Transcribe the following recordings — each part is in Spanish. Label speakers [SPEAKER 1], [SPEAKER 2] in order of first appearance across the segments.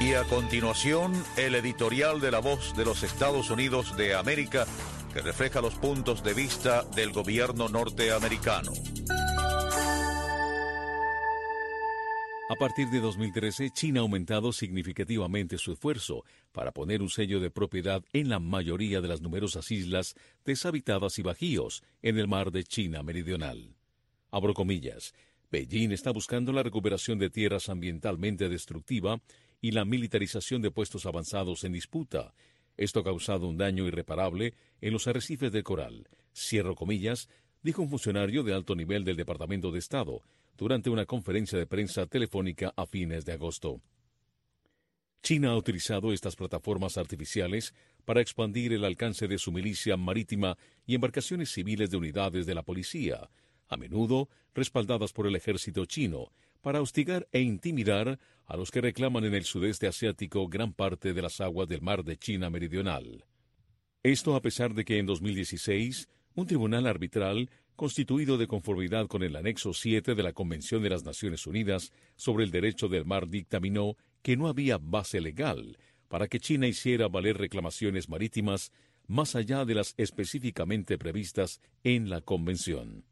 [SPEAKER 1] Y a continuación, el editorial de La Voz de los Estados Unidos de América, que refleja los puntos de vista del gobierno norteamericano.
[SPEAKER 2] A partir de 2013, China ha aumentado significativamente su esfuerzo para poner un sello de propiedad en la mayoría de las numerosas islas deshabitadas y bajíos en el mar de China Meridional. Abro comillas, Beijing está buscando la recuperación de tierras ambientalmente destructiva y la militarización de puestos avanzados en disputa. Esto ha causado un daño irreparable en los arrecifes de coral. Cierro comillas, dijo un funcionario de alto nivel del Departamento de Estado durante una conferencia de prensa telefónica a fines de agosto. China ha utilizado estas plataformas artificiales para expandir el alcance de su milicia marítima y embarcaciones civiles de unidades de la policía, a menudo respaldadas por el ejército chino, para hostigar e intimidar a los que reclaman en el sudeste asiático gran parte de las aguas del mar de China Meridional. Esto a pesar de que en 2016, un tribunal arbitral constituido de conformidad con el anexo 7 de la Convención de las Naciones Unidas sobre el Derecho del Mar dictaminó que no había base legal para que China hiciera valer reclamaciones marítimas más allá de las específicamente previstas en la Convención.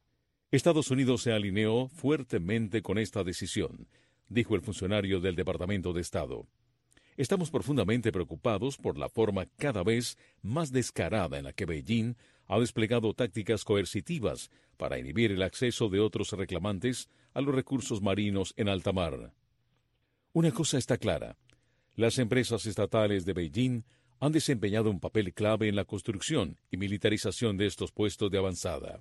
[SPEAKER 2] Estados Unidos se alineó fuertemente con esta decisión, dijo el funcionario del Departamento de Estado. Estamos profundamente preocupados por la forma cada vez más descarada en la que Beijing ha desplegado tácticas coercitivas para inhibir el acceso de otros reclamantes a los recursos marinos en alta mar. Una cosa está clara, las empresas estatales de Beijing han desempeñado un papel clave en la construcción y militarización de estos puestos de avanzada.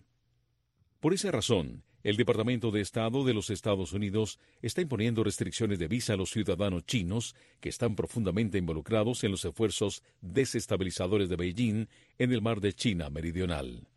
[SPEAKER 2] Por esa razón, el Departamento de Estado de los Estados Unidos está imponiendo restricciones de visa a los ciudadanos chinos que están profundamente involucrados en los esfuerzos desestabilizadores de Beijing en el mar de China Meridional.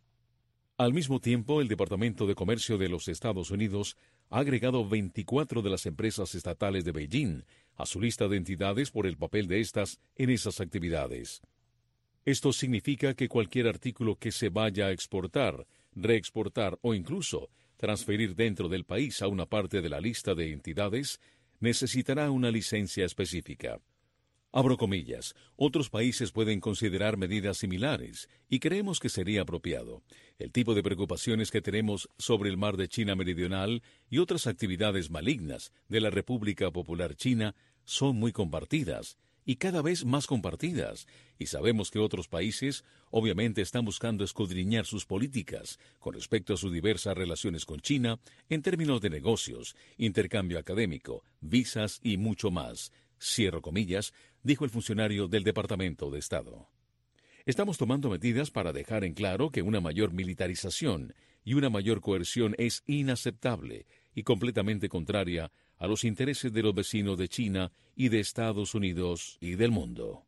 [SPEAKER 2] Al mismo tiempo, el Departamento de Comercio de los Estados Unidos ha agregado 24 de las empresas estatales de Beijing a su lista de entidades por el papel de estas en esas actividades. Esto significa que cualquier artículo que se vaya a exportar, reexportar o incluso transferir dentro del país a una parte de la lista de entidades necesitará una licencia específica. Abro comillas, otros países pueden considerar medidas similares y creemos que sería apropiado. El tipo de preocupaciones que tenemos sobre el mar de China Meridional y otras actividades malignas de la República Popular China son muy compartidas y cada vez más compartidas, y sabemos que otros países obviamente están buscando escudriñar sus políticas con respecto a sus diversas relaciones con China en términos de negocios, intercambio académico, visas y mucho más. Cierro comillas, dijo el funcionario del Departamento de Estado. Estamos tomando medidas para dejar en claro que una mayor militarización y una mayor coerción es inaceptable y completamente contraria a los intereses de los vecinos de China y de Estados Unidos y del mundo.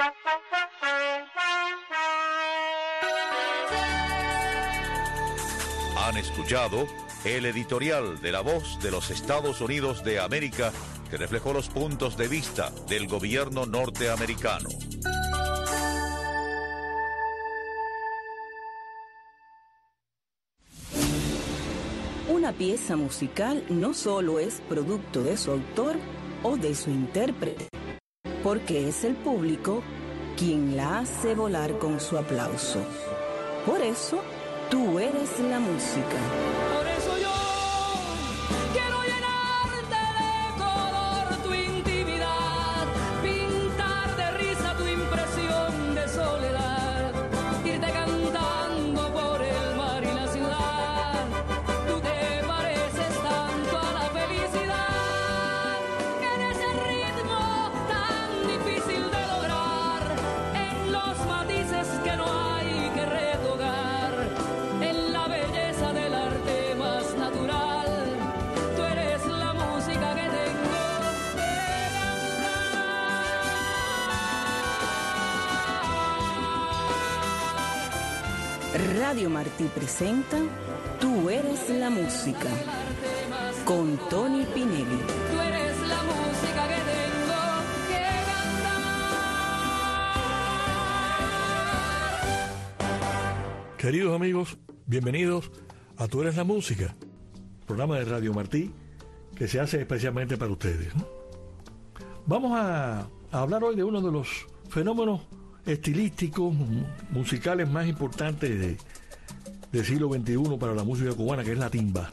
[SPEAKER 1] Han escuchado el editorial de La Voz de los Estados Unidos de América, que reflejó los puntos de vista del gobierno norteamericano.
[SPEAKER 3] Una pieza musical no solo es producto de su autor o de su intérprete, porque es el público quien la hace volar con su aplauso. Por eso, tú eres la música.
[SPEAKER 4] Por eso yo quiero llenarte de color tu intimidad, pintar de risa tu impresión de soledad, irte cantando por el mar y la ciudad. Tú te pareces tanto a la felicidad, que en ese ritmo tan difícil de lograr, en los matices que no hay que retocar, en la belleza del arte más natural, tú eres la música que tengo que
[SPEAKER 3] cantar. Radio Martí presenta Tú eres la música, con Tony Pinelli.
[SPEAKER 4] Tú eres la música que tengo que cantar.
[SPEAKER 5] Queridos amigos, bienvenidos a Tú eres la música, programa de Radio Martí que se hace especialmente para ustedes, ¿no? Vamos a hablar hoy de uno de los fenómenos estilísticos, musicales más importantes del siglo XXI para la música cubana, que es la timba.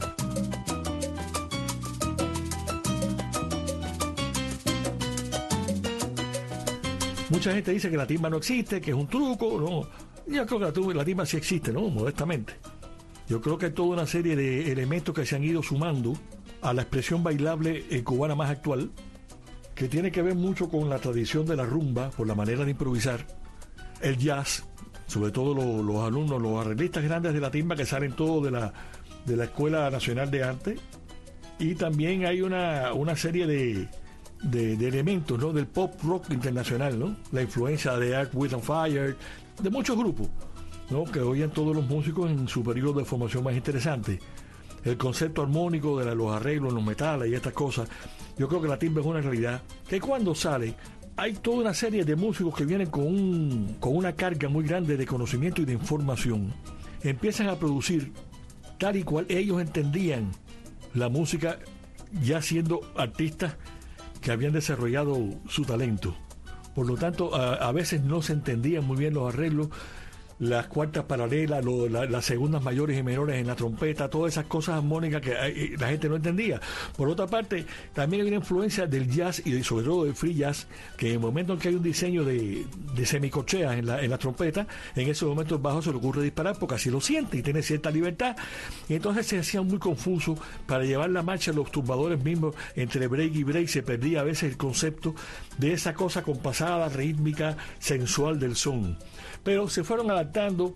[SPEAKER 5] Mucha gente dice que la timba no existe, que es un truco, ¿no? Yo creo que la timba sí existe, ¿no? Modestamente. Yo creo que hay toda una serie de elementos que se han ido sumando a la expresión bailable cubana más actual, que tiene que ver mucho con la tradición de la rumba, por la manera de improvisar, el jazz, sobre todo los alumnos, los arreglistas grandes de la timba que salen todos de la Escuela Nacional de Arte, y también hay una serie de elementos, ¿no? Del pop rock internacional, ¿no? La influencia de Earth, Wind and Fire, de muchos grupos, ¿no? Que oyen todos los músicos en su periodo de formación más interesante. El concepto armónico de los arreglos, los metales y estas cosas. Yo creo que la timba es una realidad que cuando sale hay toda una serie de músicos que vienen con una carga muy grande de conocimiento y de información. Empiezan a producir tal y cual ellos entendían la música, ya siendo artistas que habían desarrollado su talento. Por lo tanto, a veces no se entendían muy bien los arreglos, las cuartas paralelas, las segundas mayores y menores en la trompeta, todas esas cosas armónicas que la gente no entendía. Por otra parte, también hay una influencia del jazz y sobre todo del free jazz, que en el momento en que hay un diseño de semicorcheas en la trompeta, en esos momentos bajos se le ocurre disparar porque así lo siente y tiene cierta libertad. Y entonces se hacía muy confuso para llevar la marcha los tumbadores mismos entre break y break. Se perdía a veces el concepto de esa cosa compasada, rítmica, sensual del son. Pero se fueron adaptando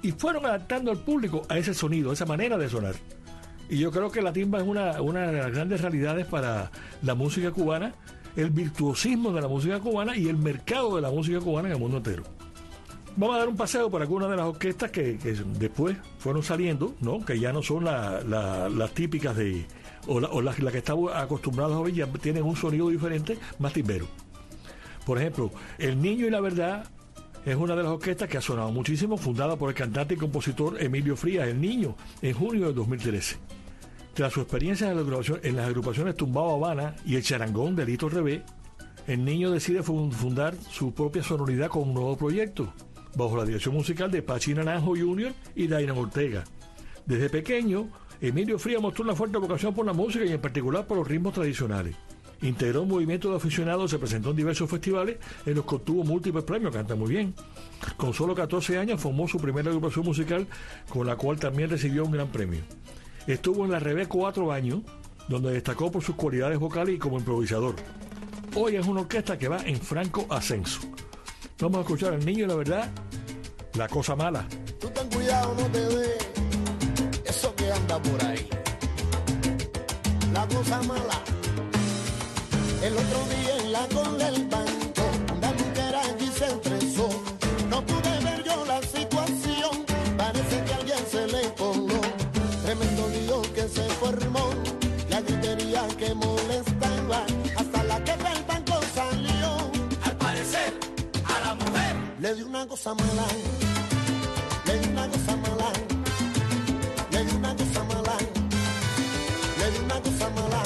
[SPEAKER 5] al público a ese sonido, a esa manera de sonar. Y yo creo que la timba es una de las grandes realidades para la música cubana, el virtuosismo de la música cubana y el mercado de la música cubana en el mundo entero. Vamos a dar un paseo por algunas de las orquestas que después fueron saliendo, ¿no? Que ya no son las típicas o las que estamos acostumbrados a oír, ya tienen un sonido diferente, más timbero. Por ejemplo, El Niño y la Verdad es una de las orquestas que ha sonado muchísimo, fundada por el cantante y compositor Emilio Frías, El Niño, en junio de 2013. Tras su experiencia en las agrupaciones Tumbao Habana y El Charangón de Lito Revés, El Niño decide fundar su propia sonoridad con un nuevo proyecto, bajo la dirección musical de Pachi Naranjo Jr. y Dainan Ortega. Desde pequeño, Emilio Frías mostró una fuerte vocación por la música y en particular por los ritmos tradicionales. Integró un movimiento de aficionados, se presentó en diversos festivales en los que obtuvo múltiples premios, canta muy bien. Con solo 14 años formó su primera agrupación musical, con la cual también recibió un gran premio. Estuvo en la Revés 4 años, donde destacó por sus cualidades vocales y como improvisador. Hoy es una orquesta que va en franco ascenso. Vamos a escuchar El Niño y la Verdad, La Cosa Mala.
[SPEAKER 6] Tú ten cuidado, no te ve eso que anda por ahí. La cosa mala. El otro día en la cola del banco, una mujer allí se estresó. No pude ver yo la situación, parece que a alguien se le coló. Tremendo lío que se formó, la gritería que molestaba, hasta la que del banco salió. Al parecer, a la mujer le dio una cosa mala, le dio una cosa mala, le dio una cosa mala, le dio una cosa mala.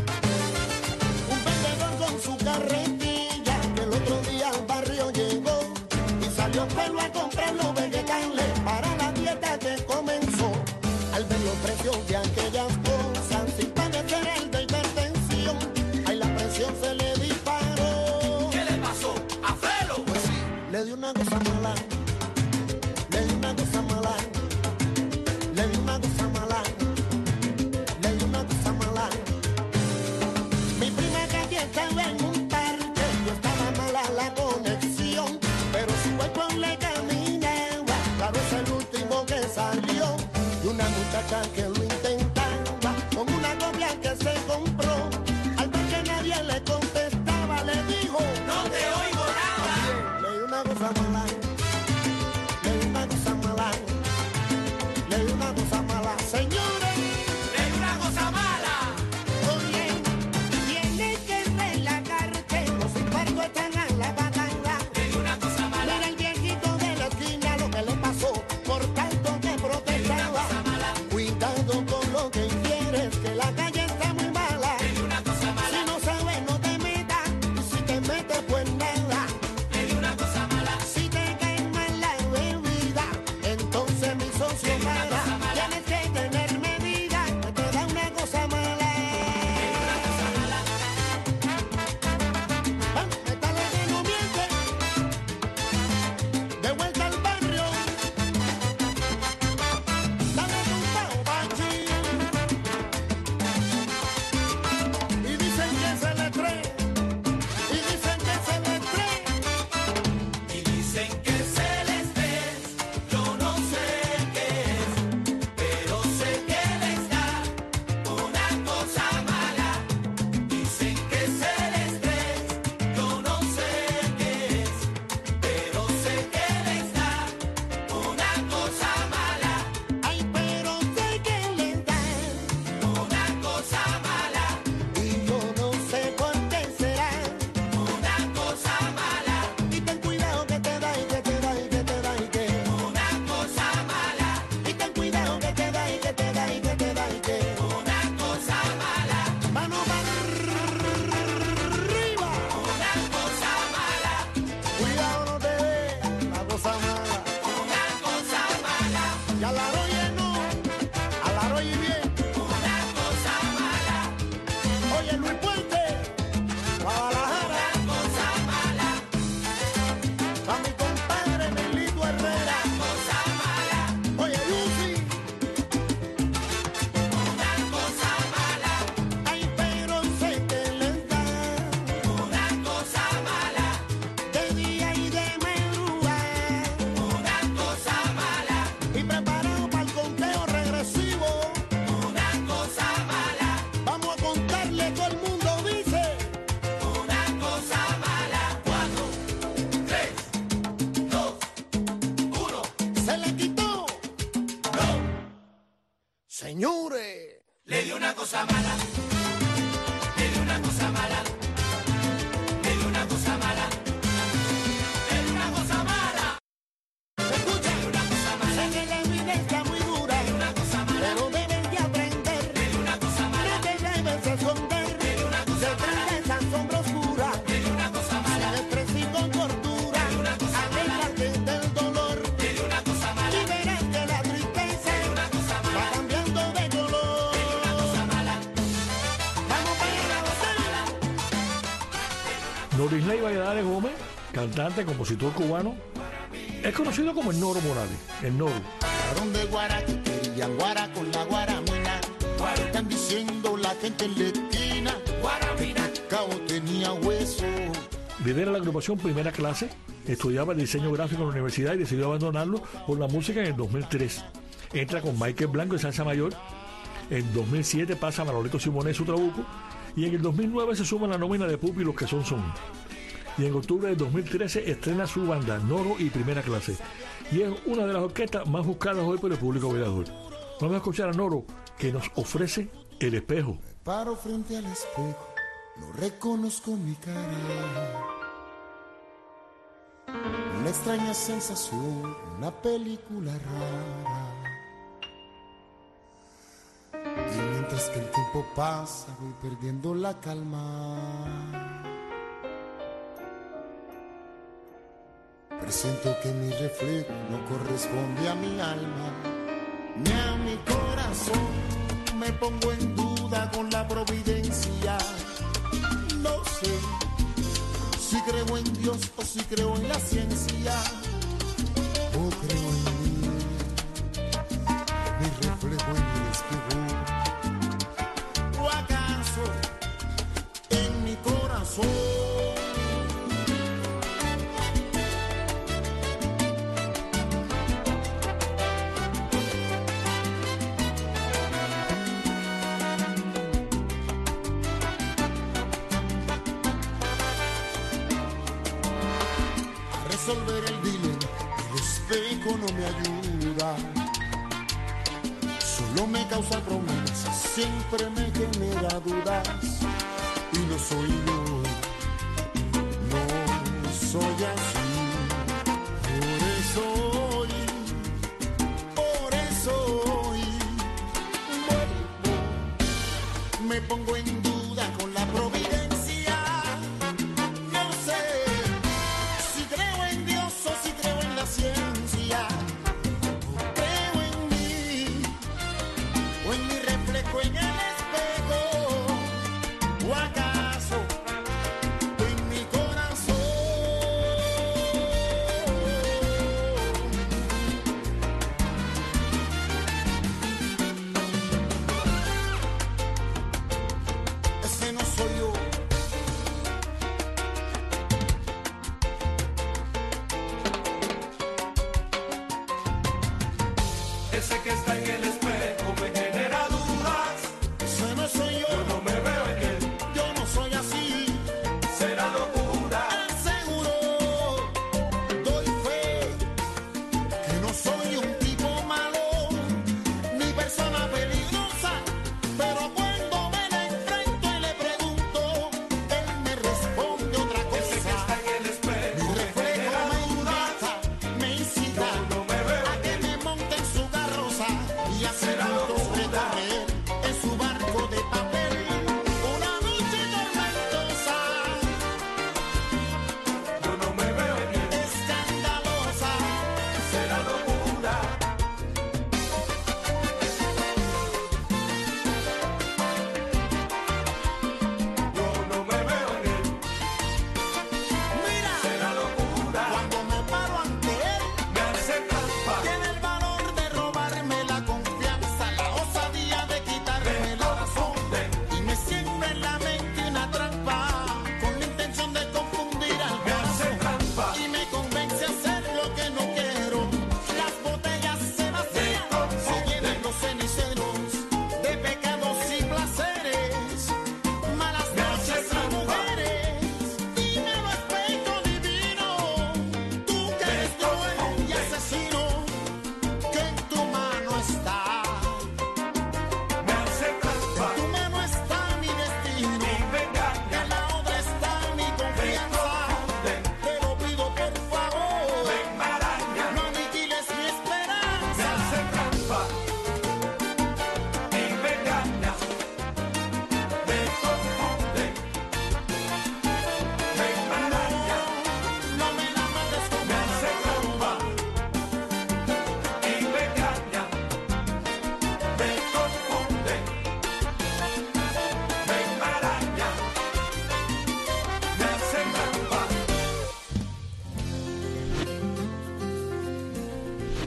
[SPEAKER 6] Su carretilla, que el otro día al barrio llegó y salió pelo a comprar los vegetales para la dieta que comenzó. Al ver los precios de aquellas cosas, sin padecer el de hipertensión, ahí la presión se le disparó. ¿Qué le pasó a Felo? Pues sí, le dio una cosa mala, le dio una cosa mala, le dio una cosa mala, le dio una cosa mala. Mi prima que estaba en un parque, yo estaba mala la conexión, pero su cuerpo le caminaba, claro es el último que salió, y una muchacha que lo intentaba, con una copia que se compró, al ver que nadie le contestaba, le dijo, no te oigo nada. Le dio una cosa mala, le dio una cosa mala, le dio una cosa mala, señores, le dio una cosa mala. Están a la batalla. Le una cosa mala. Era el viejito de la esquina lo que le pasó por tanto que protestaba. Cuidado
[SPEAKER 7] cosa mala, dile una cosa mala, dile una cosa mala, dile una cosa mala.
[SPEAKER 6] Escucha,
[SPEAKER 7] Dile una cosa mala,
[SPEAKER 6] sé que la vida está muy dura,
[SPEAKER 7] dile una cosa mala,
[SPEAKER 6] pero debes de aprender.
[SPEAKER 7] dile una cosa
[SPEAKER 6] No
[SPEAKER 7] mala,
[SPEAKER 6] te debes esconder
[SPEAKER 7] dile una cosa
[SPEAKER 6] detrás de esa sombra oscura.
[SPEAKER 7] dile una cosa mala,
[SPEAKER 6] Sin estrés y con cordura, aléjate del dolor
[SPEAKER 7] dile una cosa mala,
[SPEAKER 6] y verás que la tristeza
[SPEAKER 7] una cosa
[SPEAKER 6] va
[SPEAKER 7] mala,
[SPEAKER 6] cambiando de color.
[SPEAKER 7] una cosa mala.
[SPEAKER 6] Vamos para la gozada.
[SPEAKER 5] Norisley Valladares Gómez, cantante, compositor cubano, es conocido como el Noro Morales, el Noro.
[SPEAKER 6] Fueron de Guara que querían Guara con la guaramina. Están diciendo la gente en la esquina.
[SPEAKER 7] Guaramina,
[SPEAKER 6] Cabo tenía hueso.
[SPEAKER 5] Lidera la agrupación Primera Clase, estudiaba diseño gráfico en la universidad y decidió abandonarlo por la música en el 2003. Entra con Michael Blanco en Salsa Mayor. En 2007 pasa a Manolito Simonet su Trabuco. Y en el 2009 se suma a la nómina de Pupi Los que son. Y en octubre del 2013 estrena su banda Noro y Primera Clase. Y es una de las orquestas más buscadas hoy por el público velador. Vamos a escuchar a Noro, que nos ofrece El Espejo.
[SPEAKER 6] Paro frente al espejo, no reconozco mi cara. Una extraña sensación, una película rara. Y mientras que el tiempo pasa, voy perdiendo la calma. Presiento que mi reflejo no corresponde a mi alma ni a mi corazón. Me pongo en duda con la providencia. No sé si creo en Dios o si creo en la ciencia. O creo en mí, mi reflejo en el espejo. ¿O acaso en mi corazón? Resolver el dilema, el espejo no me ayuda, solo me causa problemas, siempre me genera dudas. Y no soy yo, no soy así. Por eso hoy vuelvo, me pongo en duda con la providencia. No sé si creo en Dios o si creo en la ciencia. O creo en mí o en mi reflejo en el espejo. ¿O acaso en mi corazón?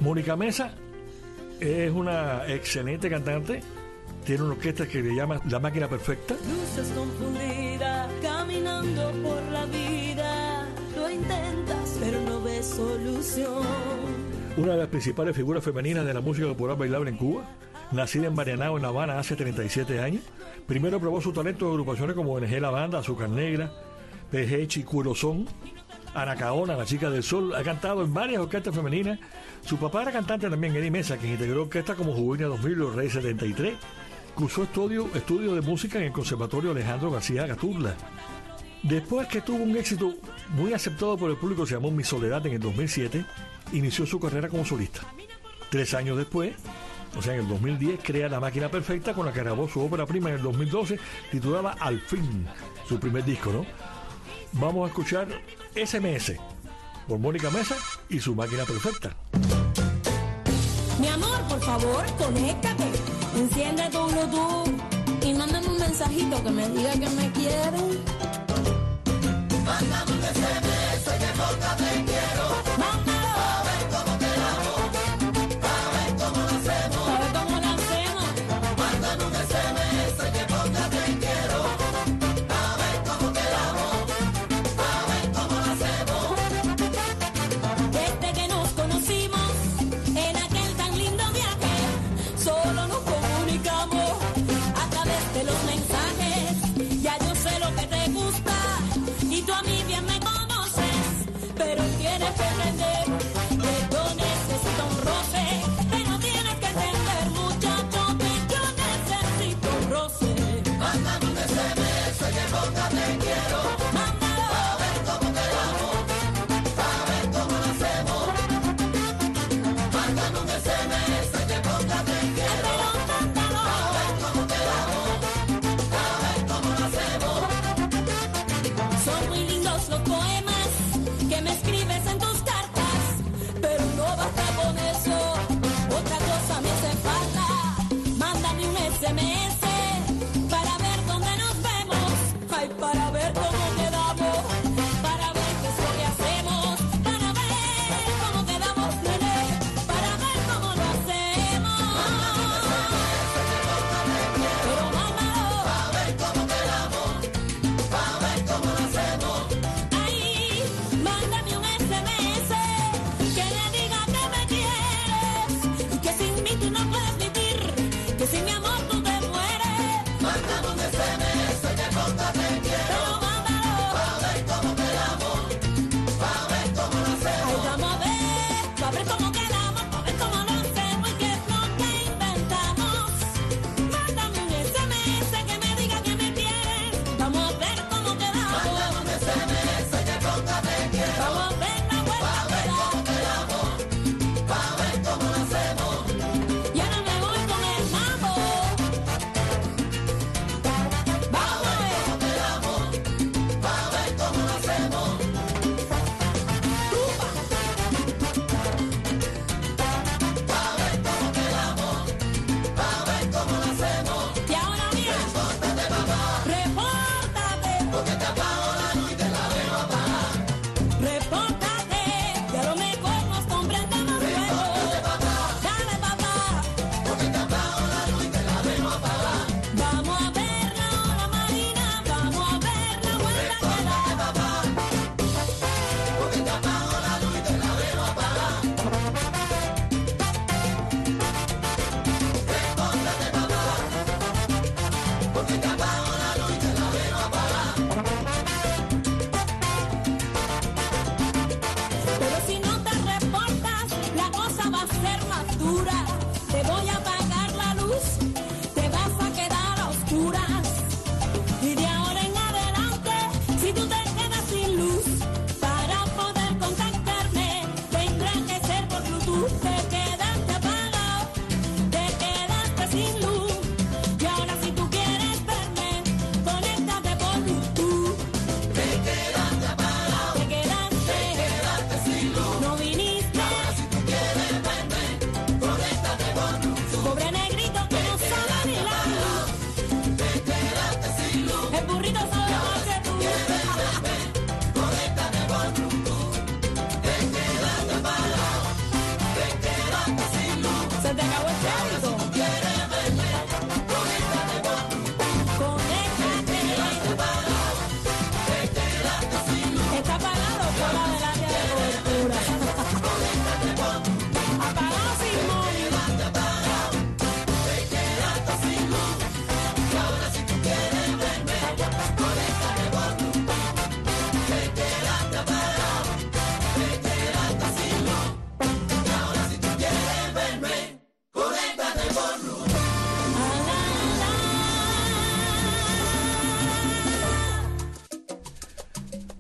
[SPEAKER 5] Mónica Mesa es una excelente cantante. Tiene una orquesta que le llama La Máquina Perfecta.
[SPEAKER 4] Luces confundidas, caminando por la vida. Lo intentas, pero no ves solución.
[SPEAKER 5] Una de las principales figuras femeninas de la música popular bailable en Cuba. Nacida en Marianao, en La Habana, hace 37 años. Primero probó su talento en agrupaciones como ONG La Banda, Azúcar Negra, Pejechi, Curozón, Anacaona, La Chica del Sol. Ha cantado en varias orquestas femeninas. Su papá era cantante también, Eddie Mesa, quien integró orquestas como Juvenil 2000, Los Reyes 73. Cursó estudio de música en el Conservatorio Alejandro García Gaturla. Después que tuvo un éxito muy aceptado por el público, se llamó Mi Soledad en el 2007, inició su carrera como solista. 3 años después, o sea en el 2010, crea La Máquina Perfecta, con la que grabó su ópera prima en el 2012, titulada Al Fin, su primer disco, ¿no? Vamos a escuchar SMS por Mónica Mesa y su Máquina Perfecta.
[SPEAKER 4] Mi amor, por favor, conéctate. Enciende tu Bluetooth y mándame un mensajito que me diga que me quieres.
[SPEAKER 7] Mándame un SMS que poca te quiero.
[SPEAKER 4] Mándalo.
[SPEAKER 7] A ver cómo te amo, a ver cómo lo hacemos.
[SPEAKER 4] A ver cómo lo hacemos.
[SPEAKER 7] Mándame un SMS que poca te quiero. A ver cómo te amo, a ver cómo lo hacemos.
[SPEAKER 4] Desde que nos conocimos en aquel tan lindo viaje, solo nos comunicamos a través de los mensajes. Ya yo sé lo que te gusta y tú a mí bien me conoces, pero tienes que aprender que yo necesito un roce, pero tienes que entender, muchacho, que yo necesito un roce.
[SPEAKER 7] Mándame un SMS que poca te quiero.
[SPEAKER 4] Mándalo.
[SPEAKER 7] A ver cómo te amo, a ver cómo lo hacemos. Mándame un SMS que poca te quiero.
[SPEAKER 4] Pero mándalo.
[SPEAKER 7] A ver cómo te amo, a ver cómo lo hacemos.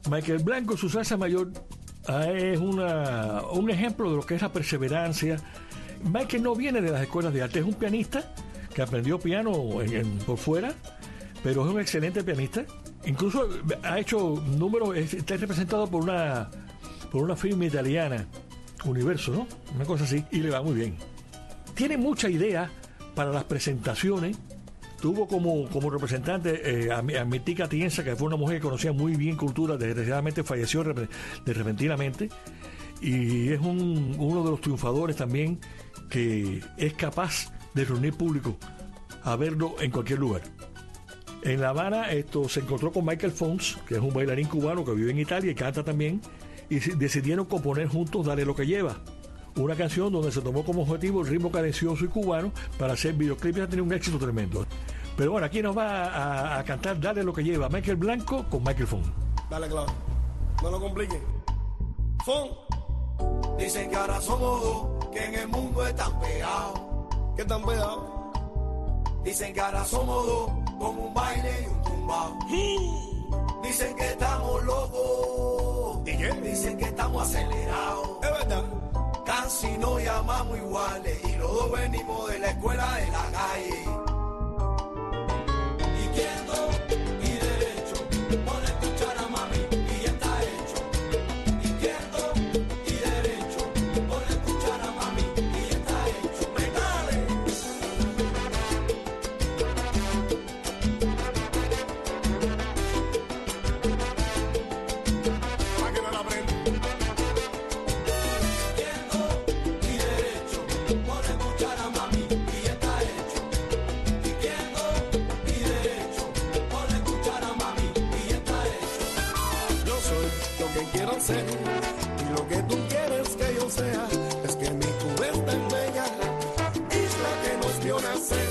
[SPEAKER 5] Michael Blanco, su salsa mayor, es un ejemplo de lo que es la perseverancia. Michael no viene de las escuelas de arte, es un pianista que aprendió piano por fuera, pero es un excelente pianista. Incluso ha hecho números, está representado por una firma italiana, Universo, ¿no? Una cosa así, y le va muy bien. Tiene mucha idea para las presentaciones. Tuvo como representante a Mitica Tienza, que fue una mujer que conocía muy bien cultura, desgraciadamente falleció repentinamente, y es uno de los triunfadores también que es capaz de reunir público a verlo en cualquier lugar. En La Habana se encontró con Michael Fons, que es un bailarín cubano que vive en Italia y canta también, y decidieron componer juntos Dale lo que lleva, una canción donde se tomó como objetivo el ritmo cadencioso y cubano para hacer videoclips. Ha tenido un éxito tremendo. Pero bueno, aquí nos va a cantar Dale lo que lleva Michael Blanco con Michael Fons.
[SPEAKER 8] Dale, claro, no lo compliquen. Fons. Dicen que ahora somos dos, que en el mundo están pegados. ¿Qué están pegados? Dicen que ahora somos dos, con un baile y un tumbao. Dicen que estamos locos.
[SPEAKER 9] ¿Y qué?
[SPEAKER 8] Dicen que estamos acelerados.
[SPEAKER 9] Es verdad.
[SPEAKER 8] Casi nos llamamos iguales y los dos venimos de la escuela de la calle. Izquierdo y derecho, pon a escuchar a mami y ya está hecho. Izquierdo y derecho, pon a escuchar a mami y ya está hecho. ¡Metale!
[SPEAKER 9] Para que no la aprenda.
[SPEAKER 8] Y lo que tú quieres que yo sea es que mi juventud tan bella, isla que nos vio nacer.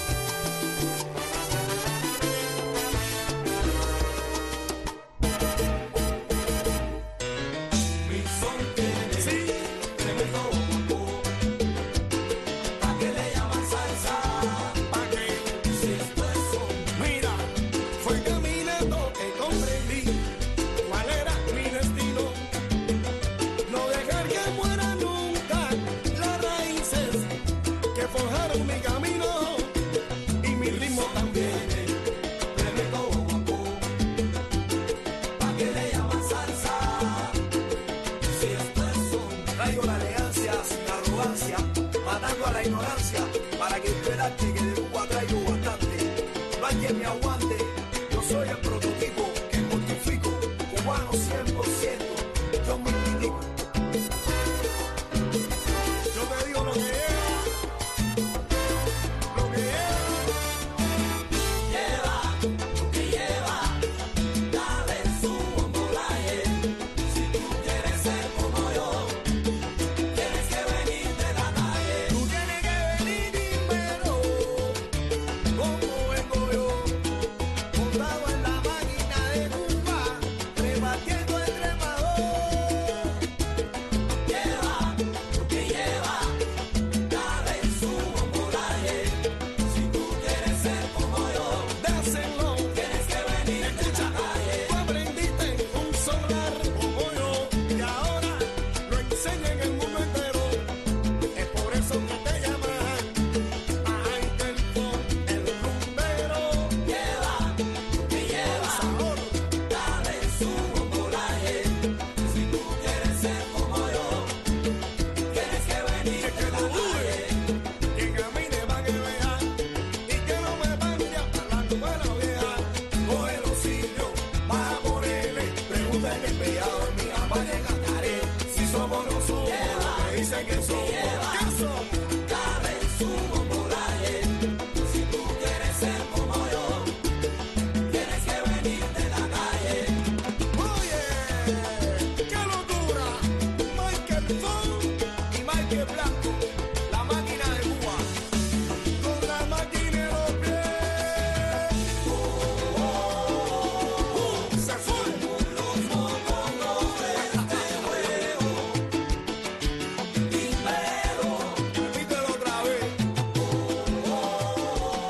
[SPEAKER 8] Mi son tiene tremendo bombo, ¿pa' qué le llaman salsa?
[SPEAKER 9] ¿Para qué?
[SPEAKER 8] Si esto es son.
[SPEAKER 9] Mira,
[SPEAKER 8] Fue caminando que comprendí cuál era mi destino. No dejar que muera nunca las raíces que forjaron mi camino y mi ritmo también. Tremendo guapo, ¿pa' qué le llaman salsa? Si esto es son. Traigo la elegancia sin arrogancia, matando a la ignorancia, para que esperarte que de Cuba traigo bastante. No hay quien me aguante. Yo soy el prototipo que mortifico, cubano 100%, yo me indico. Yo te digo lo que es, lo que es. Lleva, lo que lleva, dale su bombolaje. Si tú quieres ser como yo, tienes que venir de la calle. Tú tienes que venir primero, como vengo yo. Montado en la máquina de Cuba, rebatiendo el tremador. Lleva lo que lleva, dale su bombolaje. Si tú quieres ser como yo, dáselo, tienes que venir. Escucha, de la calle. Tú aprendiste un solar como yo, y ahora lo enseña en el mundo entero. Es por eso que te llaman Michael Fons, el rumbero. Lleva lo que lleva, sabor, dale su bombolaje. Si tú quieres ser como yo, tienes que venir de la calle. Que camine pa' que vea y que no me vaya hablando de la vieja. Coge los sitios, baja por él, pregunta en el pellado, en mi campaña cantaré. Si somos nosotros, me dicen que somos. ¿Qué somos? Dale su bombolaje. Si tú quieres ser como yo, tienes que venir de la calle. Oye, qué locura. Michael Fons y Michael Blanco, la máquina de Cuba, con la máquina en los pies. Se fue. Los motores de nuevo. Primero, repítelo otra vez.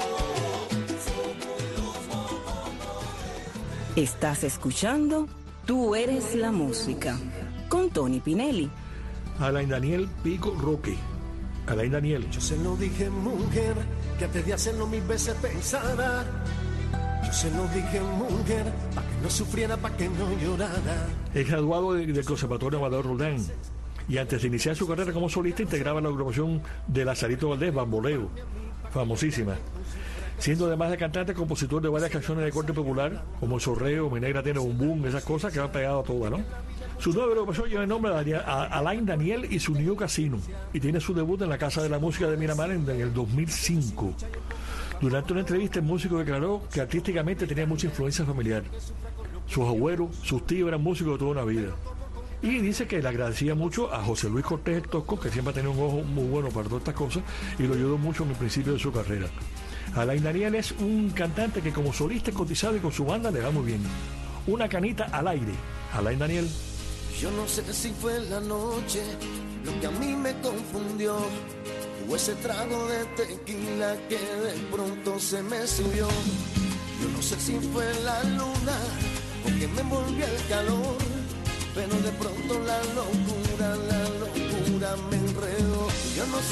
[SPEAKER 3] Estás escuchando Tú eres la música, con Tony Pinelli.
[SPEAKER 5] Alain Daniel Pico Roque. Alain Daniel.
[SPEAKER 6] Yo se lo dije, mujer, que antes de hacerlo 1000 veces pensara. Yo se lo dije, mujer, para que no sufriera, para que no llorara.
[SPEAKER 5] Es graduado del Conservatorio Amador Roldán y antes de iniciar su carrera como solista integraba la agrupación de Lazarito Valdés, Bamboleo, famosísima. Siendo además de cantante, compositor de varias canciones de corte popular, como El Zorreo, Mi Negra Tiene Bumbum, esas cosas que han pegado a todas, ¿no? Su nueva agrupación lleva el nombre de Alain Daniel y su New Casino, y tiene su debut en la Casa de la Música de Miramar en el 2005. Durante una entrevista, el músico declaró que artísticamente tenía mucha influencia familiar. Sus abuelos, sus tíos eran músicos de toda una vida. Y dice que le agradecía mucho a José Luis Cortés el Tosco, que siempre ha tenido un ojo muy bueno para todas estas cosas, y lo ayudó mucho en el principio de su carrera. Alain Daniel es un cantante que como solista es cotizado y con su banda le va muy bien. Una canita al aire. Alain Daniel.
[SPEAKER 6] Yo no sé si fue la noche lo que a mí me confundió, o ese trago de tequila que de pronto se me subió. Yo no sé si fue la luna o que me envolvió el calor, pero de pronto la locura me enredó. Yo no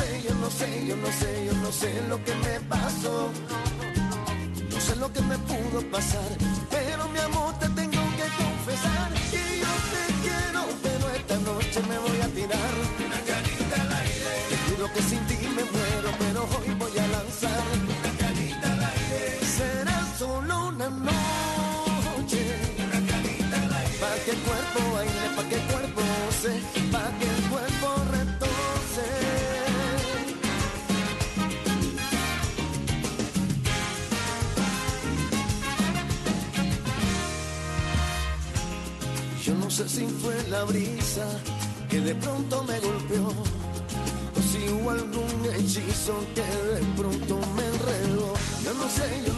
[SPEAKER 6] sé lo que me pasó, no sé lo que me pudo pasar, pero mi amor te tengo que confesar que yo te quiero, pero esta noche me voy a tirar una canita al aire. Te juro que sin ti me muero, pero hoy voy a lanzar una canita al aire. Será solo una noche, una canita al aire, pa' que el cuerpo baile, pa' que el cuerpo se, pa' que el cuerpo retorce. Yo no sé si fue la brisa que de pronto me golpeó, o si hubo algún hechizo que de pronto me enredó. Yo no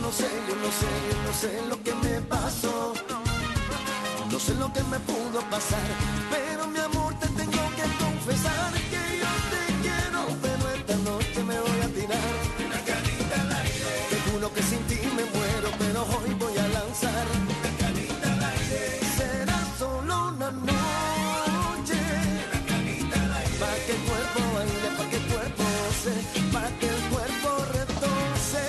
[SPEAKER 6] sé lo que me pasó, no sé lo que me pudo pasar, pero mi amor te tengo que confesar que yo te quiero, pero esta noche me voy a tirar una canita al aire. Te juro que sin ti me muero, pero hoy voy a lanzar una canita al aire. Será solo una noche, una canita al aire, pa' que el cuerpo baile, pa' que el cuerpo se, pa' que el cuerpo retorce.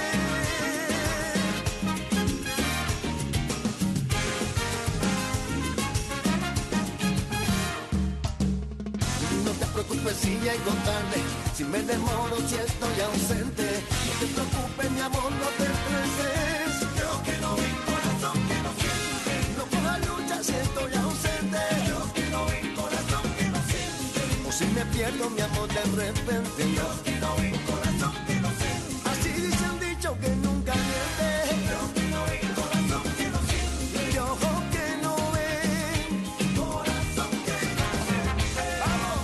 [SPEAKER 6] No te preocupes si llego tarde, si me demoro, si estoy ausente. No te preocupes, mi amor, no te estreses. Yo que no vi corazón que no siente. No coja lucha si estoy ausente. Yo que no vi corazón que no siente. O si me pierdo, mi amor, de repente. Yo que no vi corazón que no siente. Así dice el dicho que nunca miente. Yo que no vi corazón que no siente. Y ojo que no ve corazón que no siente. ¡Vamos!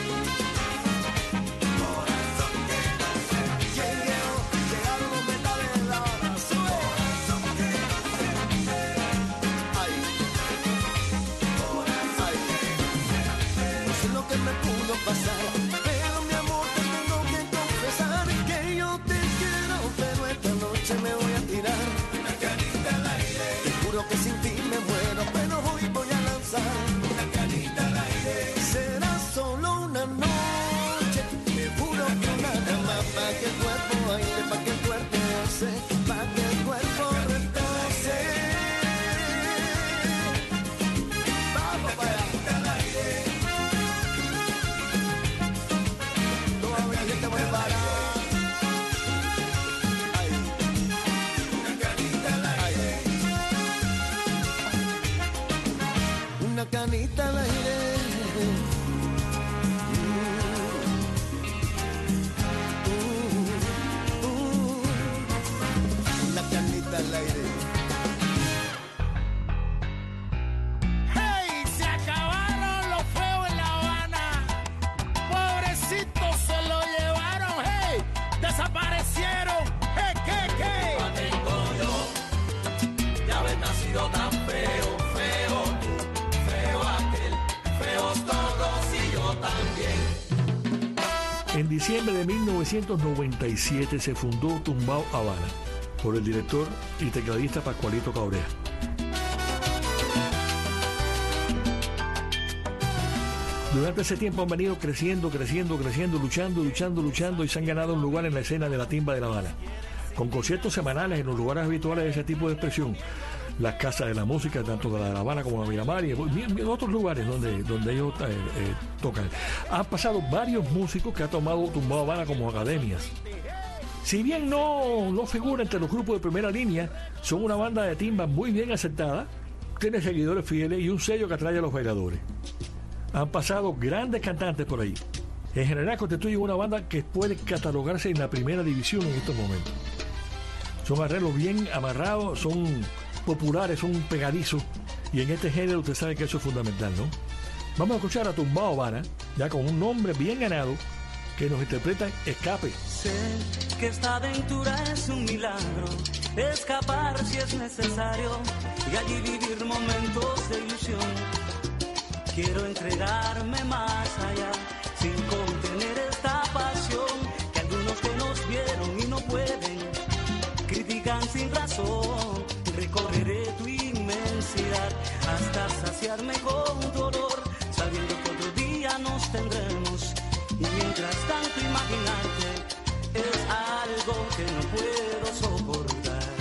[SPEAKER 6] Corazón que no siente. Llegaron los metales de la hora. ¡Sube! Corazón que no siente. Ay. Corazón que no siente. No sé lo que me pudo pasar, pero mi amor te tengo que confesar que yo te quiero, pero esta noche me voy a tirar una canita al aire. Te juro que sin ti me muero, pero hoy voy a lanzar una canita al aire. Será solo una noche, te juro que una más, pa' que el cuerpo baile, pa' que el cuerpo se, pa' que el cuerpo retorce. Vamos para allá. Todavía gente muy parada. Ay. Una canita al aire. Una canita al aire. Una canita al aire.
[SPEAKER 9] ¡Hey! Se acabaron los feos en La Habana. Pobrecitos se lo llevaron. ¡Hey! Desaparecieron. ¡Hey! ¿Qué?
[SPEAKER 7] Tengo yo de haber nacido tan feo, feo tú, feo aquel, feos todos y yo también.
[SPEAKER 5] En diciembre de 1997 se fundó Tumbao Habana por el director y tecladista Pascualito Cabrea. Durante ese tiempo han venido creciendo, luchando y se han ganado un lugar en la escena de la timba de La Habana, con conciertos semanales en los lugares habituales de ese tipo de expresión, las casas de la música, tanto de La Habana como de Miramar y en otros lugares donde ellos tocan. Han pasado varios músicos que han tomado Tumbao Habana como academias. Si bien no figura entre los grupos de primera línea, son una banda de timba muy bien aceptada, tiene seguidores fieles y un sello que atrae a los bailadores. Han pasado grandes cantantes por ahí. En general constituyen una banda que puede catalogarse en la primera división en estos momentos. Son arreglos bien amarrados, son populares, son pegadizos, y en este género usted sabe que eso es fundamental, ¿no? Vamos a escuchar a Tumbao Habana, ya con un nombre bien ganado, que nos interpreta Escape.
[SPEAKER 10] Sé que esta aventura es un milagro, escapar si es necesario y allí vivir momentos de ilusión. Quiero entregarme más allá, sin contener esta pasión que algunos que nos vieron y no pueden, critican sin razón. Recorreré tu inmensidad hasta saciarme con dolor, sabiendo que otro día nos tendremos. Y mientras tanto imaginarte es algo que no puedo soportar.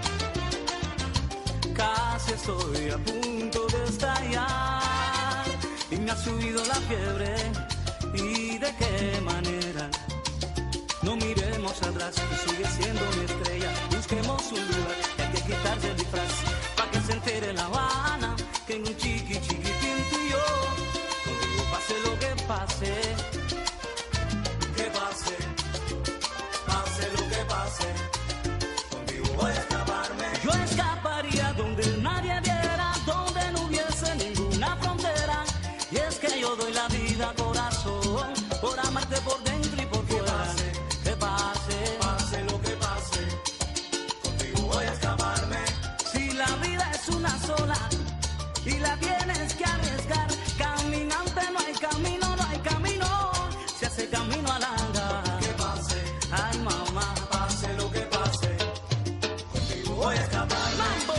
[SPEAKER 10] Casi estoy a punto de estallar y me ha subido la fiebre. ¿Y de qué manera? No miremos atrás, tú sigues siendo mi estrella. Busquemos un lugar que hay que quitarse el disfraz, pa' que se entere La Habana que en un chiquitín tú y yo, contigo pase lo que pase. Que pase, pase lo que pase, contigo voy a escaparme. Yo escaparía donde nadie viera, donde no hubiese ninguna frontera. Y es que yo doy la vida, corazón, por amarte por dentro y por fuera. Que pase, pase lo que pase, contigo voy a escaparme. Si la vida es una sola y la tienes que arriesgar, caminante no hay camino, no hay camino. Se hace camino al andar. Que pase, ay mamá, pase lo que pase, contigo voy a escapar. ¡Mambo!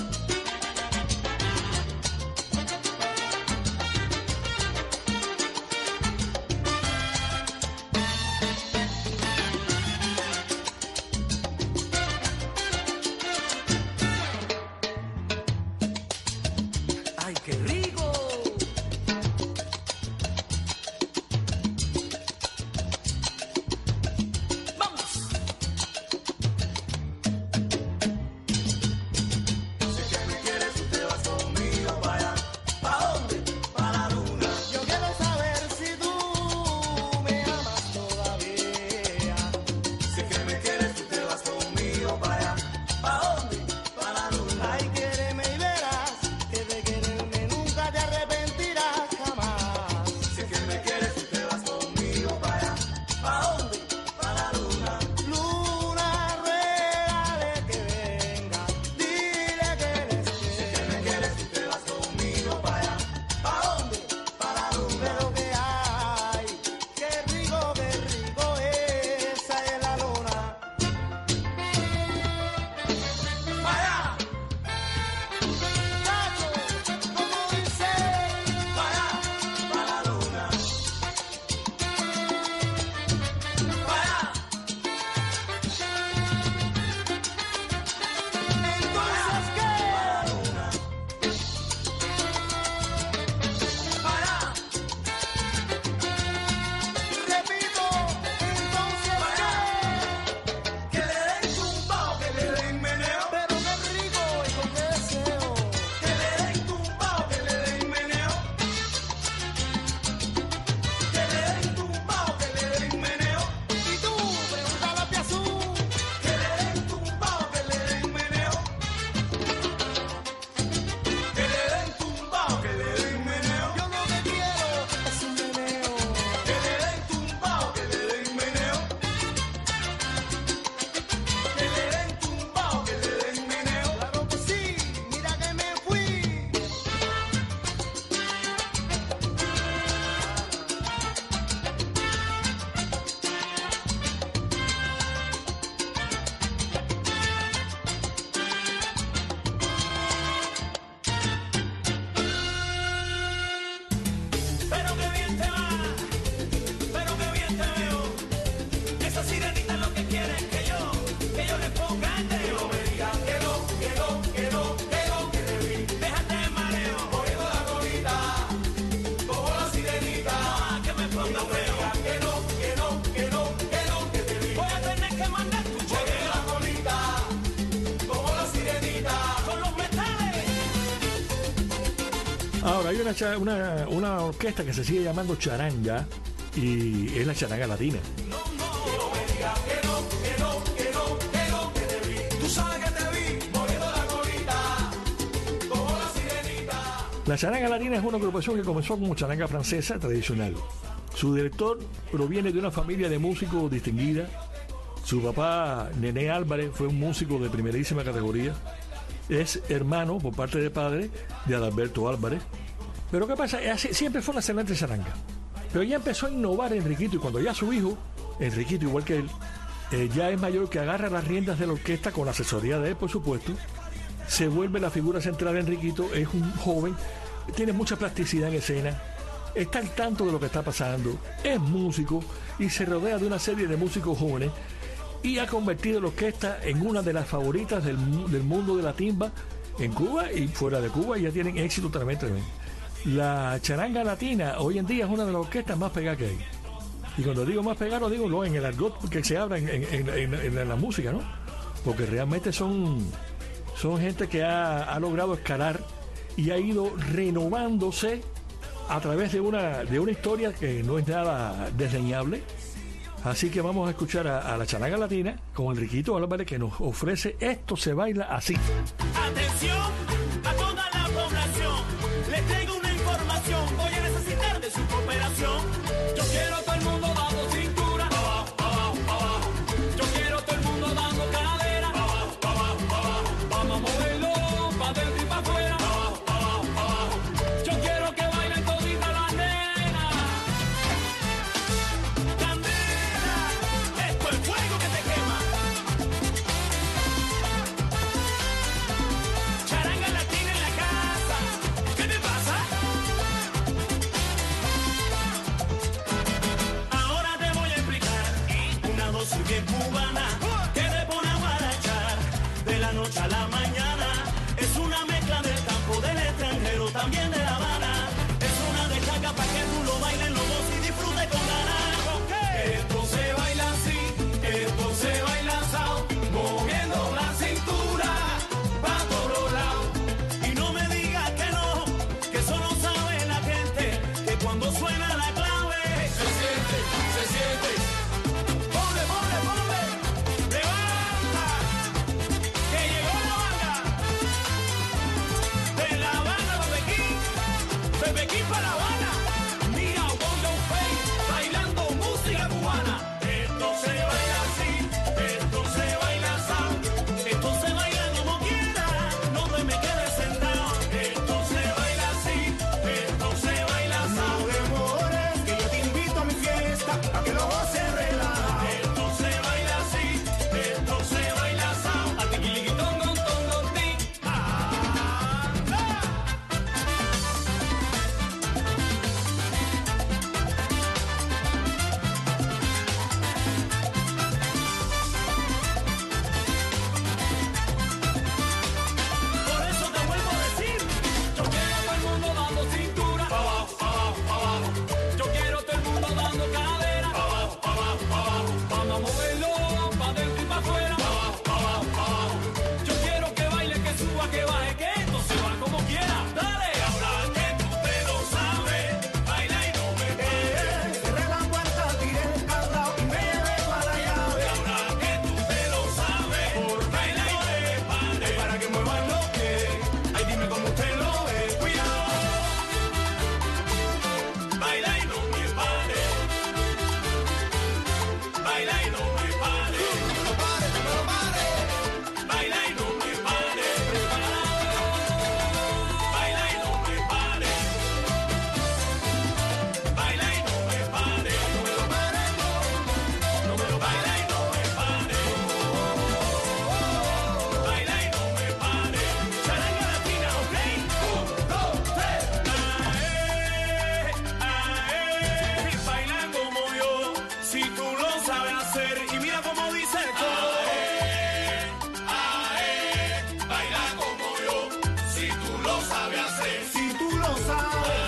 [SPEAKER 10] ¡Ay, qué rico!
[SPEAKER 6] Yo quiero saber si tú me amas todavía.
[SPEAKER 7] Si es que me quieres, tú te vas conmigo para allá. ¿Pa' dónde? Pa' la luna.
[SPEAKER 6] Ay, quéreme y verás que de quererme nunca te arrepentirás jamás.
[SPEAKER 7] Si es que me quieres, tú te vas conmigo para allá. ¿Pa' dónde? Pa' la luna.
[SPEAKER 6] Luna, ruégale que venga, dile que les
[SPEAKER 7] Si es que me quieres, tú te vas conmigo para allá. ¿Pa' dónde? Pa' la luna.
[SPEAKER 6] pero que hay, qué rico, esa es la luna.
[SPEAKER 7] ¡Pa' allá!
[SPEAKER 6] Cacho, como dice,
[SPEAKER 7] ¡Pa' allá! Pa' la luna. ¡Pa' allá!
[SPEAKER 6] entonces qué,
[SPEAKER 7] ¡Pa' allá!
[SPEAKER 6] repito, entonces
[SPEAKER 7] Que le den tumbao, que le den meneo.
[SPEAKER 6] qué, pero qué rico y con qué deseo.
[SPEAKER 5] Ahora, hay una orquesta que se sigue llamando charanga y es la charanga latina.
[SPEAKER 7] Tú sabes que te vi moviendo la colita como la sirenita.
[SPEAKER 5] La charanga latina es una agrupación que comenzó como charanga francesa tradicional. Su director proviene de una familia de músicos distinguida. Su papá, Nené Álvarez, fue un músico de primerísima categoría. Es hermano, por parte de padre, de Adalberto Álvarez. Pero ¿qué pasa? Siempre fue una excelente charanga. Pero ya empezó a innovar Enriquito, y cuando ya su hijo, Enriquito, igual que él, ya es mayor, que agarra las riendas de la orquesta con la asesoría de él, por supuesto, se vuelve la figura central de Enriquito. Es un joven, tiene mucha plasticidad en escena, está al tanto de lo que está pasando, es músico y se rodea de una serie de músicos jóvenes y ha convertido la orquesta en una de las favoritas del mundo de la timba en Cuba y fuera de Cuba. Ya tienen éxito tremendo. La charanga latina hoy en día es una de las orquestas más pegadas que hay. Y cuando digo más pegado, lo digo en el argot que se habla en la música, ¿no? Porque realmente son gente que ha logrado escalar y ha ido renovándose a través de una historia que no es nada desdeñable. Así que vamos a escuchar a la charanga latina con Enriquito Álvarez, que nos ofrece Esto se baila así.
[SPEAKER 9] Atención a toda la población, les traigo una información, voy a necesitar de su cooperación.
[SPEAKER 4] Yo quiero todo el mundo dando cintura, yo quiero todo el mundo dando cadera, vamos a moverlo pa' dentro y pa' afuera. Yo quiero que bailen toditas las nenas.
[SPEAKER 9] Candela, esto es fuego que te quema. Charanga latina en la casa, ¿qué te pasa? Ahora te voy a explicar una dosis bien cubana que te pone a guarachar de la noche a la mañana. Es una mezcla del campo, del extranjero, también de La Habana. Es una descarga para que tú lo bailes los dos y disfrutes con ganas.
[SPEAKER 4] Esto se baila así, esto se baila asado, moviendo la cintura pa' todos lados.
[SPEAKER 9] Y no me digas que no, que eso no sabe la gente, que cuando suena la clave
[SPEAKER 4] Se siente,
[SPEAKER 9] ponle, levanta, que llegó la banda, de La Habana a Pekín para La Habana.
[SPEAKER 4] mira Bongo Fey bailando música cubana.
[SPEAKER 9] Esto se baila así, esto se baila asado, esto se baila como quiera, no te me quedes sentado. Esto se baila así, esto se baila asado.
[SPEAKER 6] No demores, que yo te invito a mi fiesta, a que lo goces relajado.
[SPEAKER 9] Esto se baila así, esto se baila asado.
[SPEAKER 4] A tiquiliquitón con ti.
[SPEAKER 9] Por eso te vuelvo a decir,
[SPEAKER 4] Yo quiero todo el mundo dando cintura, yo quiero todo el mundo dando cadera, vamos a moverlo pa' dentro y pa' afuera. Yo quiero que baile, que suba, que baje, que esto se va como quiera. Dale,
[SPEAKER 9] ahora que tú te lo sabes, baila y no me pares.
[SPEAKER 6] Cerré la puerta, tiré el candado y me llevé para la llave.
[SPEAKER 9] Ahora que tú te lo sabes, baila y no me pares.
[SPEAKER 6] Para que muevan los pies, ay dime cómo usted lo ve.
[SPEAKER 9] Cuidado, baila y no me pares. Baila y no me pares. Baila y no me pares. Baila y no me pares. Baila y no me pares. No me lo baila y no me pares. Baila y no me pares. Charanga latina, ¿ok? 1, 2, 3. Baila como yo, si tú lo sabes hacer. Y mira cómo dice el coro. Baila como yo, si tú lo sabes hacer.
[SPEAKER 6] Si tú lo sabes,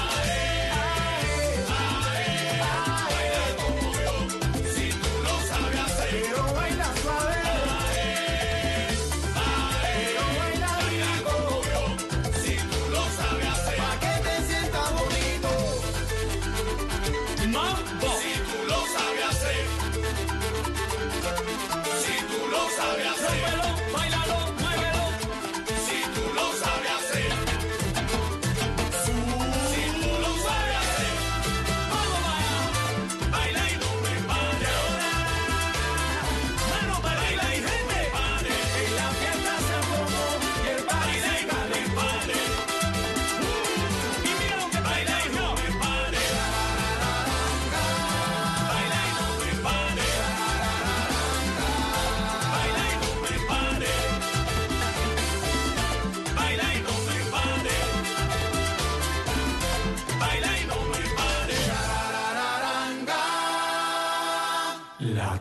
[SPEAKER 9] Baila como yo, si tú lo sabes hacer.
[SPEAKER 6] pero baila suave. Pero baila
[SPEAKER 9] Baila como yo, si tú lo sabes hacer.
[SPEAKER 6] pa' que te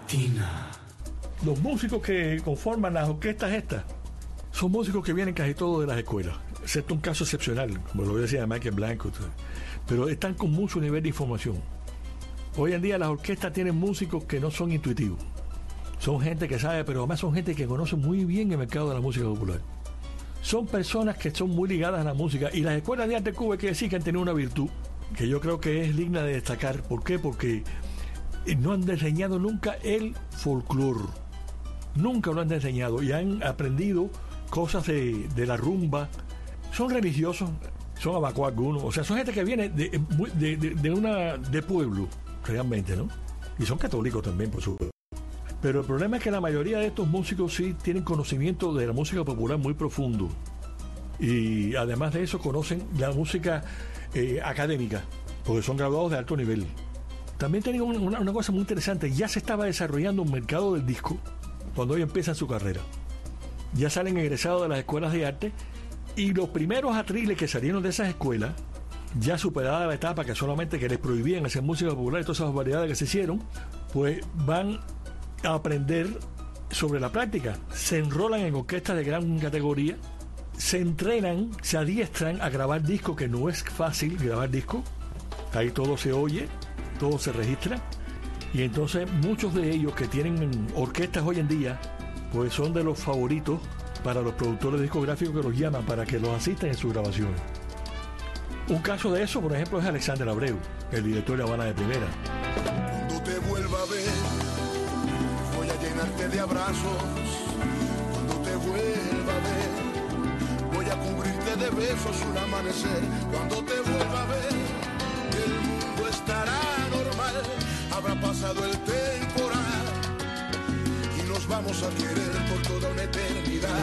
[SPEAKER 10] Latina.
[SPEAKER 5] Los músicos que conforman las orquestas estas son músicos que vienen casi todos de las escuelas, excepto un caso excepcional, como lo decía Michael Blanco, pero están con mucho nivel de información. Hoy en día las orquestas tienen músicos que no son intuitivos, son gente que sabe, pero además son gente que conoce muy bien el mercado de la música popular. Son personas que son muy ligadas a la música, y las escuelas de arte de Cuba hay que decir que han tenido una virtud que yo creo que es digna de destacar. ¿Por qué? Porque no han enseñado nunca el folclore, nunca lo han enseñado, y han aprendido cosas de la rumba. Son religiosos, son abacuá algunos, o sea, son gente que viene de pueblo realmente, ¿no? Y son católicos también, por supuesto. Pero el problema es que la mayoría de estos músicos sí tienen conocimiento de la música popular muy profundo, y además de eso conocen la música académica, porque son graduados de alto nivel. También tenían una cosa muy interesante: ya se estaba desarrollando un mercado del disco cuando ellos empiezan su carrera. Ya salen egresados de las escuelas de arte, y los primeros atriles que salieron de esas escuelas, ya superada la etapa que solamente que les prohibían hacer música popular y todas esas variedades que se hicieron, pues van a aprender sobre la práctica. Se enrolan en orquestas de gran categoría, se entrenan, se adiestran a grabar discos, que no es fácil grabar discos. Ahí todo se oye, todo se registra, y entonces muchos de ellos que tienen orquestas hoy en día, pues son de los favoritos para los productores discográficos, que los llaman para que los asistan en sus grabaciones. Un caso de eso, por ejemplo, es Alexander Abreu, el director de La Habana de Primera.
[SPEAKER 11] Cuando te vuelva a ver, voy a llenarte de abrazos. Cuando te vuelva a ver, voy a cubrirte de besos un amanecer. Cuando te vuelva a ver, el mundo estará normal, habrá pasado el temporal y nos vamos a querer por toda una eternidad.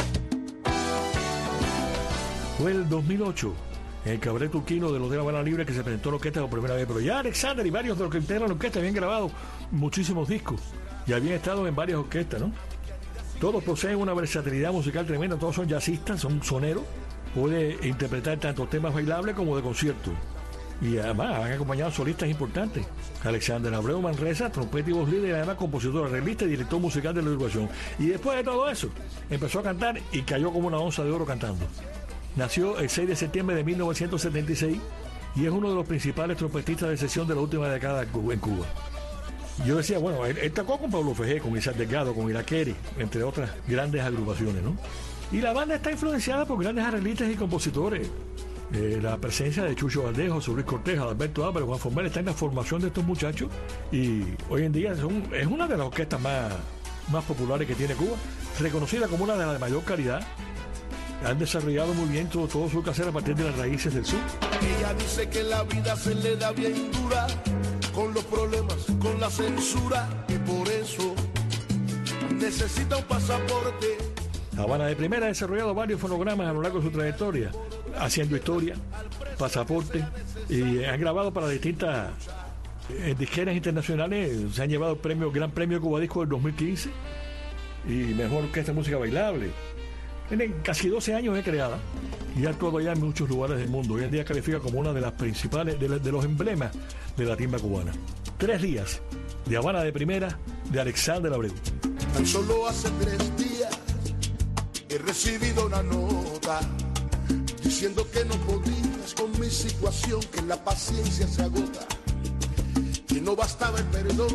[SPEAKER 5] Fue el 2008, en el Cabaret Turquino de los de La Habana Libre, que se presentó la orquesta por primera vez. Pero ya Alexander y varios de los que integran la orquesta habían grabado muchísimos discos y habían estado en varias orquestas, ¿no? Todos poseen una versatilidad musical tremenda, todos son jazzistas, son soneros, puede interpretar tanto temas bailables como de concierto. Y además han acompañado solistas importantes: Alexander Abreu Manresa, trompeta y voz líder, y además compositor, arreglista y director musical de la agrupación. Y después de todo eso, empezó a cantar y cayó como una onza de oro cantando. Nació el 6 de septiembre de 1976 y es uno de los principales trompetistas de sesión de la última década en Cuba. Yo decía, bueno, él tocó con Pablo Fejé, con Isaac Delgado, con Iraqueri, entre otras grandes agrupaciones, ¿no? Y la banda está influenciada por grandes arreglistas y compositores. La presencia de Chucho Valdés, José Luis Cortés, Alberto Álvarez, Juan Formel está en la formación de estos muchachos, y hoy en día es una de las orquestas más populares que tiene Cuba, reconocida como una de las de mayor calidad. Han desarrollado muy bien todo su quehacer a partir de las raíces del sur.
[SPEAKER 11] Ella dice que la vida se le da bien dura, con los problemas, con la censura, y por eso necesita un pasaporte.
[SPEAKER 5] La Habana de Primera ha desarrollado varios fonogramas a lo largo de su trayectoria, haciendo historia, pasaporte, y han grabado para distintas disqueras internacionales. Se han llevado el Gran Premio Cuba Disco del 2015 y Mejor Orquesta de Música Bailable. Tienen casi 12 años de creada y ha actuado ya en muchos lugares del mundo. Hoy en día califica como una de las principales, de los emblemas de la timba cubana. 3 días de Habana de Primera de Alexander Abreu.
[SPEAKER 11] Tan solo hace 3 días he recibido una nota diciendo que no podías con mi situación, que la paciencia se agota, que no bastaba el perdón,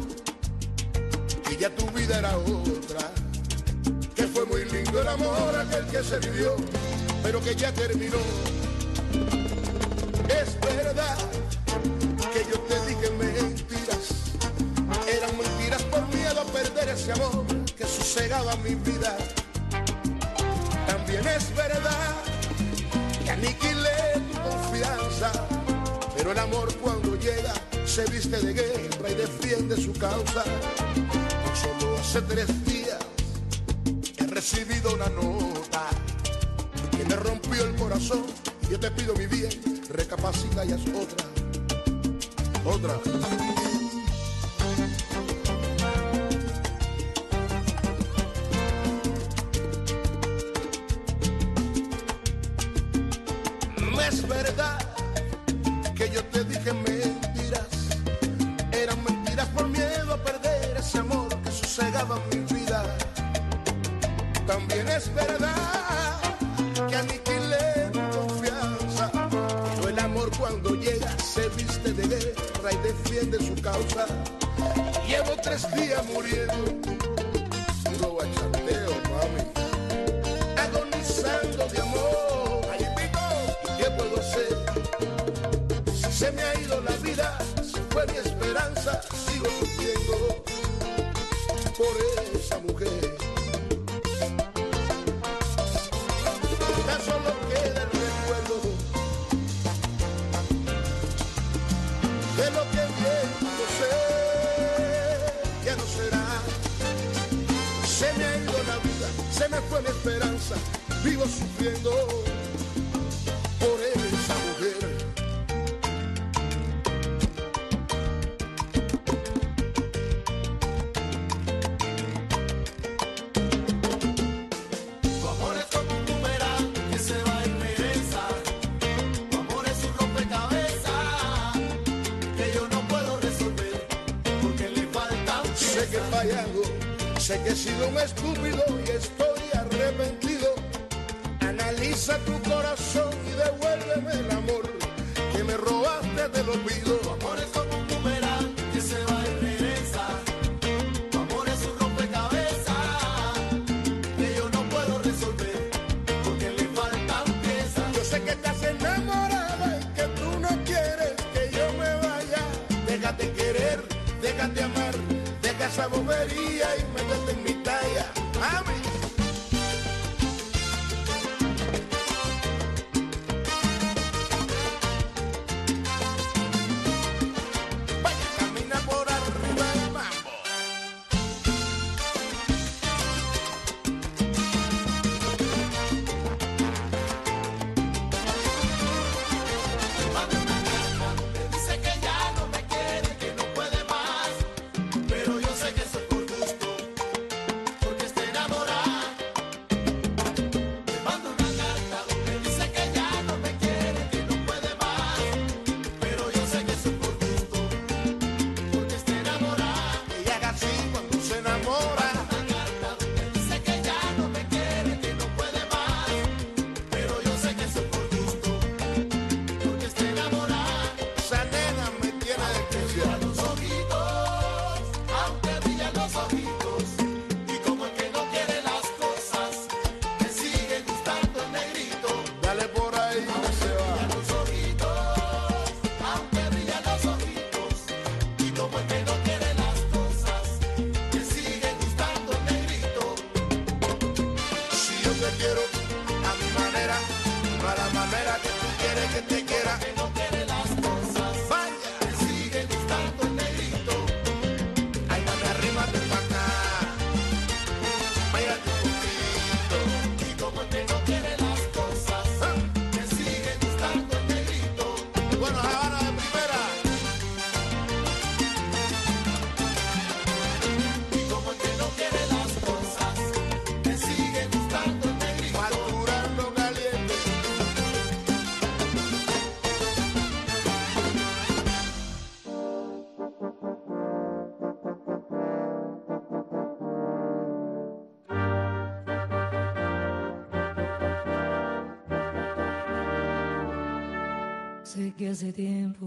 [SPEAKER 11] que ya tu vida era otra, que fue muy lindo el amor aquel que se vivió, pero que ya terminó. Es verdad que yo te dije mentiras, eran mentiras por miedo a perder ese amor que sosegaba mi vida. También es verdad que aniquilé tu confianza, pero el amor cuando llega se viste de guerra y defiende su causa. Solo hace 3 días he recibido una nota que me rompió el corazón, y yo te pido mi bien, recapacita y haz otra. Es verdad que yo te dije mentiras, eran mentiras por miedo a perder ese amor es verdad que aniquilé mi confianza. Pero el amor cuando llega se viste de guerra y defiende su causa. Llevo 3 días muriendo, puro bachateo, mami, agonizando de amor. Ay, pico, ¿qué puedo hacer? Si se me ha ido la vida, si fue mi esperanza, sigo sufriendo por esa mujer. Tan solo queda el recuerdo de lo que bien no sé, ya no será. Se me ha ido la vida, se me fue mi esperanza, vivo sufriendo por esa mujer.
[SPEAKER 7] Tu amor es como un boomerang que se va y regresa. Tu amor es un rompecabezas que yo no puedo resolver porque le faltan piezas.
[SPEAKER 11] Sé que he fallado, sé que he sido un estúpido y estoy arrepentido. Analiza tu corazón y devuélveme el amor que me robaste, te lo pido.
[SPEAKER 7] Tu amor es como un boomerang que se va y regresa. Tu amor es un rompecabezas que yo no puedo resolver porque le faltan piezas.
[SPEAKER 11] Yo sé que estás enamorada y que tú no quieres que yo me vaya. Déjate querer, déjate amar, deja esa bobería y métete en mi talla. Mami. Vaya, camina por arriba del mambo.
[SPEAKER 7] Manda una carta donde dice que ya no me quiere, que no puede más, pero yo sé que eso es por gusto, porque está enamorada. Me manda una carta donde dice que ya no me quiere, que no puede más, pero yo sé que eso es por gusto, porque está enamorada.
[SPEAKER 11] Ella haga así cuando se enamora.
[SPEAKER 7] Una carta donde dice que ya no me quiere, que no puede más, pero yo sé que eso es por gusto, porque está enamorada.
[SPEAKER 11] Esa nena me tiene despreciado.
[SPEAKER 7] Los ojitos, aunque brillan los ojitos, y como el que no quiere las cosas, me sigue gustando el negrito.
[SPEAKER 11] Dale por ahí, que se va.
[SPEAKER 7] Los ojitos, aunque brillan los ojitos, y como el que no quiere las cosas, me sigue gustando el negrito.
[SPEAKER 11] Si yo te quiero a mi manera, no a la manera que tú quieres que te quiera.
[SPEAKER 7] Que no quiere las cosas,
[SPEAKER 11] Vaya,
[SPEAKER 7] me sigue gustando el negrito.
[SPEAKER 11] ay mami, arrímate pa' acá. Mírate un poquito.
[SPEAKER 7] Y como el que no quiere las cosas, me sigue gustando el negrito.
[SPEAKER 11] Bueno, Habana de primera.
[SPEAKER 7] Y como el que no quiere las cosas, me sigue gustando el negrito.
[SPEAKER 11] Facturando caliente.
[SPEAKER 4] Sé que hace tiempo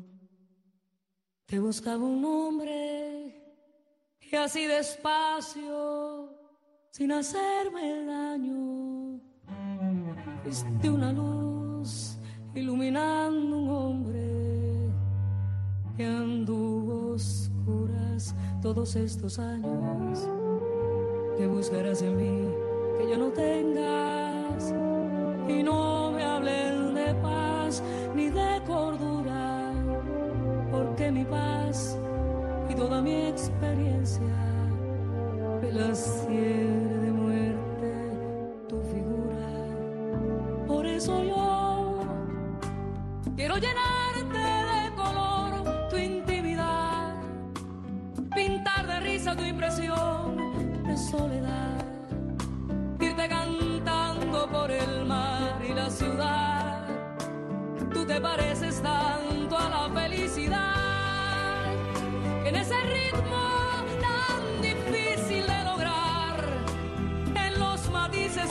[SPEAKER 4] te buscaba un hombre y así despacio, sin hacerme daño, fuiste una luz iluminando un hombre que anduvo oscuras todos estos años. Que buscarás en mí que yo no tengas y no me hablen de paz ni de cordura, porque mi paz y toda mi experiencia me las hiere de muerte tu figura. Por eso yo quiero llenarte de color tu intimidad, pintar de risa tu impresión de soledad, irte cantando por el mar y la ciudad. Tú te pareces tanto a la felicidad, que en ese ritmo tan difícil de lograr, en los matices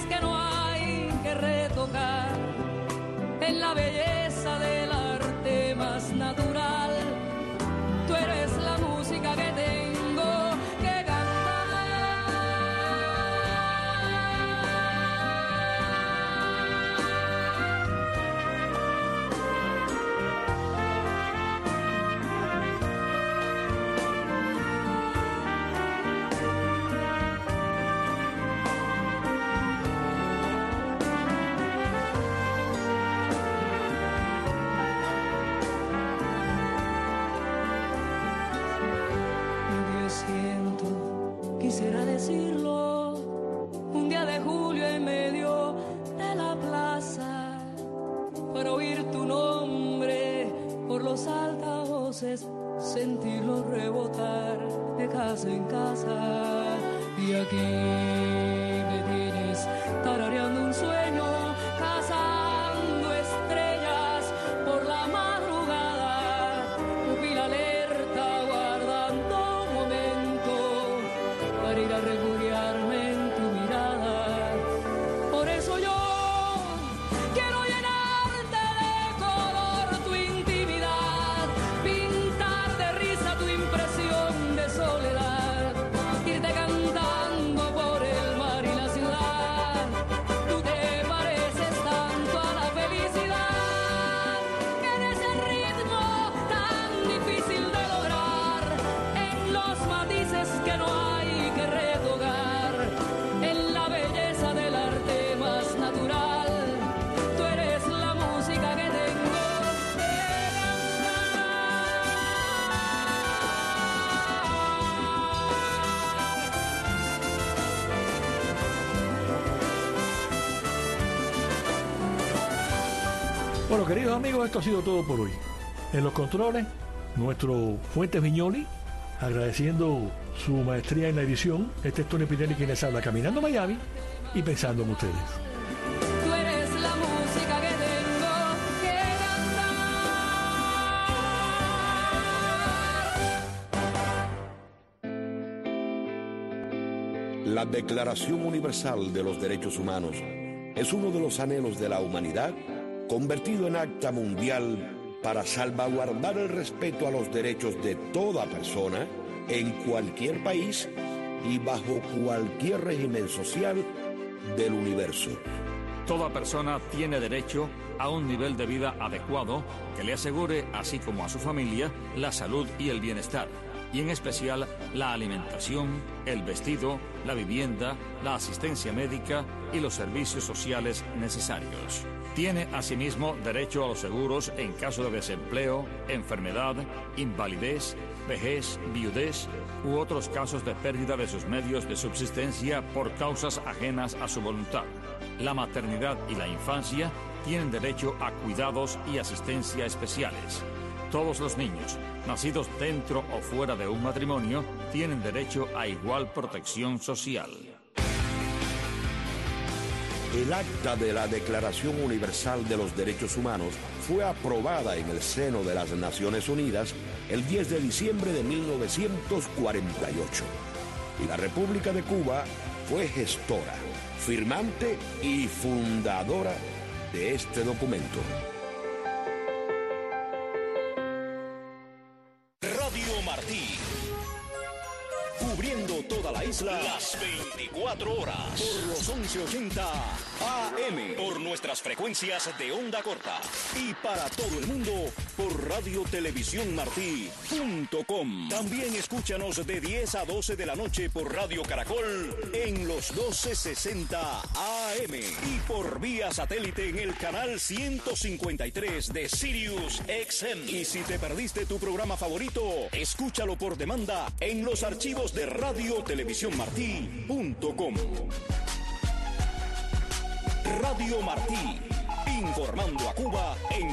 [SPEAKER 4] revocar en la belleza del arte más natural. Tú eres la música que tengo que cantar. Quisiera decirlo, un día de julio en medio de la plaza, para oír tu nombre por los altavoces, sentirlo rebotar de casa en casa. Y aquí me tienes tarareando un sueño, cazando estrellas por la madrugada, pupila alerta, guardando un momento para ir a refugiarme en tu mirada. Por eso yo quiero llenarte de color tu intimidad, pintar de risa tu impresión de soledad, irte cantando por el mar y la ciudad. Tú te pareces tanto a la felicidad, que en ese ritmo tan difícil de lograr, en los matices que no hay que retocar, en la belleza del arte más natural, tú eres la música que tengo que
[SPEAKER 5] Bueno, queridos amigos, esto ha sido todo por hoy. En los controles, nuestro Fuentes Viñoli, agradeciendo su maestría en la edición. Este es Tony Pinelli quien les habla, caminando Miami y pensando en ustedes.
[SPEAKER 4] Tú eres la música que tengo que cantar.
[SPEAKER 12] La Declaración Universal de los Derechos Humanos es uno de los anhelos de la humanidad convertido en acta mundial para salvaguardar el respeto a los derechos de toda persona en cualquier país y bajo cualquier régimen social del universo.
[SPEAKER 13] Toda persona tiene derecho a un nivel de vida adecuado que le asegure, así como a su familia, la salud y el bienestar, y en especial la alimentación, el vestido, la vivienda, la asistencia médica y los servicios sociales necesarios. Tiene asimismo derecho a los seguros en caso de desempleo, enfermedad, invalidez, vejez, viudez u otros casos de pérdida de sus medios de subsistencia por causas ajenas a su voluntad. La maternidad y la infancia tienen derecho a cuidados y asistencia especiales. Todos los niños, nacidos dentro o fuera de un matrimonio, tienen derecho a igual protección social.
[SPEAKER 12] El acta de la Declaración Universal de los Derechos Humanos fue aprobada en el seno de las Naciones Unidas el 10 de diciembre de 1948. Y la República de Cuba fue gestora, firmante y fundadora de este documento.
[SPEAKER 14] Radio Martí. Cubriendo toda la isla las 24 horas por los 1180 AM, por nuestras frecuencias de onda corta y para todo el mundo por radiotelevisiónmartí.com. También escúchanos de 10 a 12 de la noche por Radio Caracol en los 1260 AM y por vía satélite en el canal 153 de Sirius XM. Y si te perdiste tu programa favorito, escúchalo por demanda en los archivos de radiotelevisiónmartí.com. Radio Martí, informando a Cuba en